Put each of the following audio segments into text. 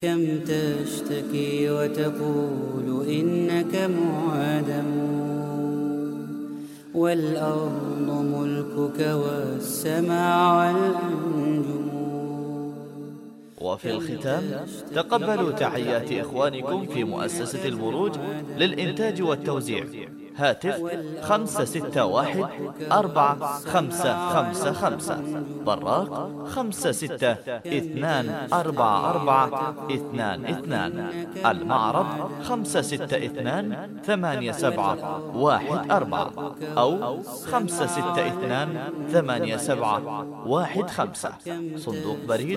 كم تشتكي وتقول إنك معدم، والأرض ملكك والسماء والأنجم. وفي الختام تقبلوا تحيات إخوانكم في مؤسسة البروج للإنتاج والتوزيع. هاتف 561-4555، براق 56244422، المعرض 562-8714 أو 562-8715، صندوق بريد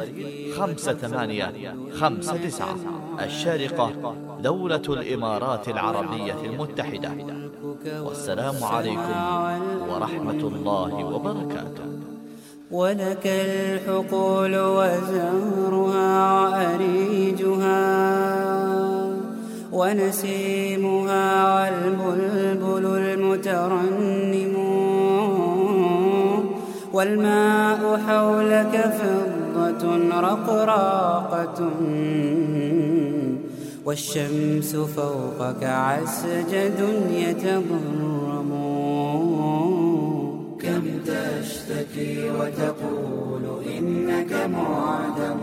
5859، الشارقة، دولة الإمارات العربية المتحدة. والسلام عليكم ورحمة الله وبركاته. ولك الحقول وزهرها وأريجها ونسيمها والبلبل المترنم، والماء حولك فضة رقراقة، والشمس فوقك عسجد يتضرم. كم تشتكي وتقول إنك معدم،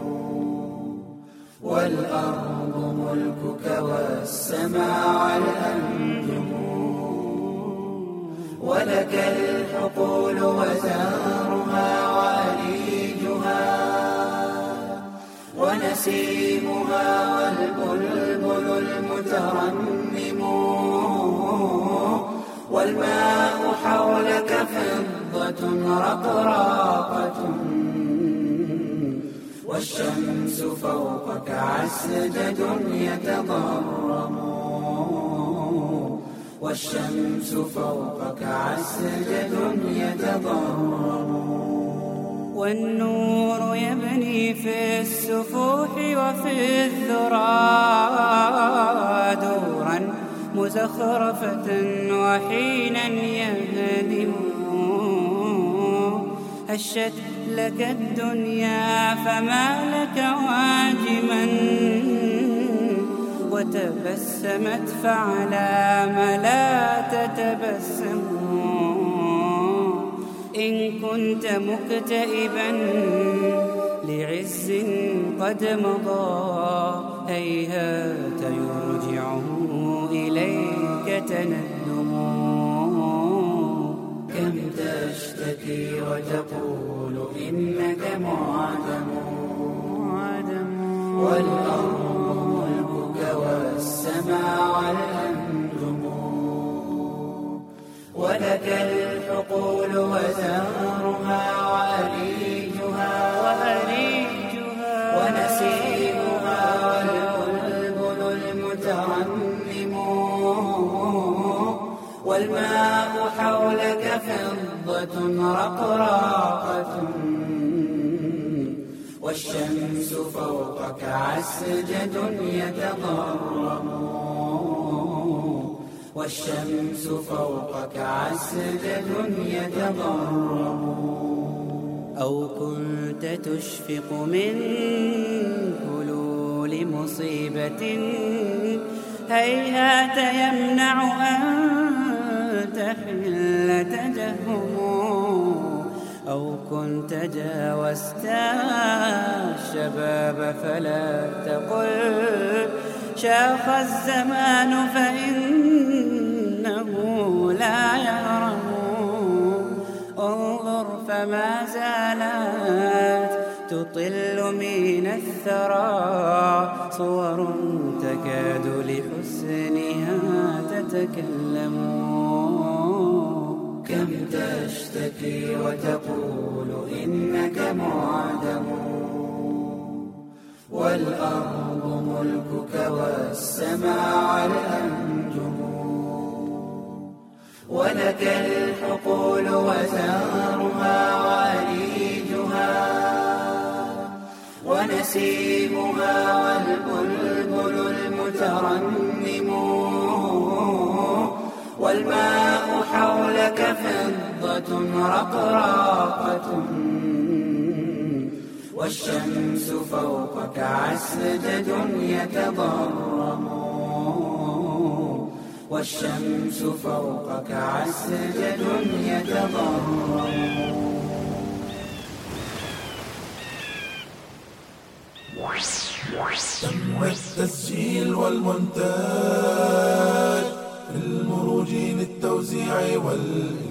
والأرض ملكك والسماء والأنجم. ولك الحقول وزهرها وأريجها ونسيمها والبلبل المترنم، والماء حولك فضة رقراقة، والشمس فوقك عسجد يتضرم، والشمس فوقك عسجد يتضرم. والنور يبني في السفوح وفي الذرى دورا مزخرفة وحينا يهدم. هشت لك الدنيا فما لك واجما، وتبسمت فعلى ما لا تتبسم. إن كنت مكتئبا لعز قد مضى، هيهات يرجعه إليك تندم. كم تشتكي وتقول إنك معدم، والأرض ملكك والسماء والأنجم. ولك الحقول وزهرها وأريجها ونسيمها والبلبل المترنم، والماء حولك فضة رقراقة، والشمس فوقك عسجد يتضرم، والشمس فوقك عسجد يتضرم. أو كنت تشفق من حلول مصيبة، هيهات يمنع أن تحل تجهم. أو كنت جاوزت الشباب فلا تقل شاخ الزمان، فإنه لا يهرم. انظر فما زالت تطل من الثرى صور تكاد لحسنها تتكلم. كم تشتكي وتقول إنك معدم، والأرض ملكك والسماء والأنجم. ولك الحقول وزهرها وأريجها ونسيمها والبلبل المترنم، والماء حولك فضة رقراقة، والشمس فوقك عسجد يتضرم، والشمس فوقك عسجد يتضرم. تم التسجيل والمونتاج، المروج للتوزيع